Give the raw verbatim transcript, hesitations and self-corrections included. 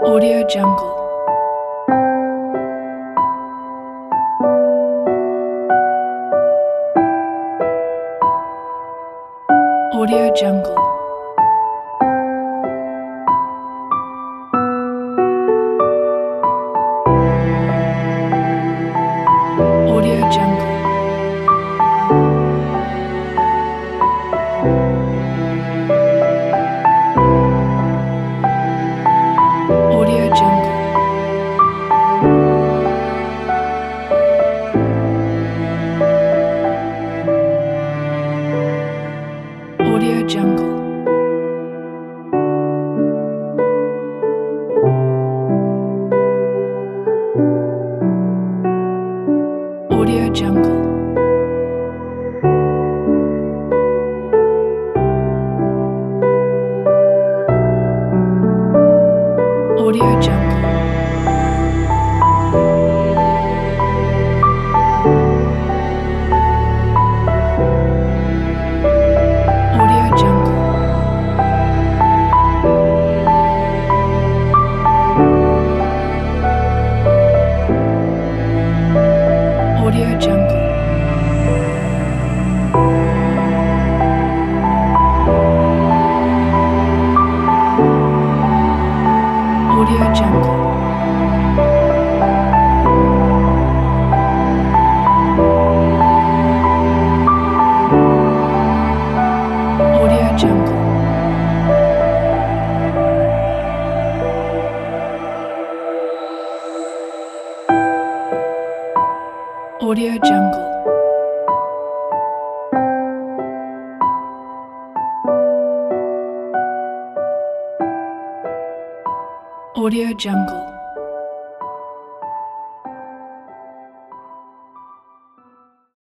Audio Jungle. Audio Jungle. Audio Jungle. Audio Jungle. Audio Jungle. Audio Jungle. Audio Jungle. Audio Jungle. Audio Jungle. Audio Jungle. Audio Jungle. Audio Jungle. Audio Jungle.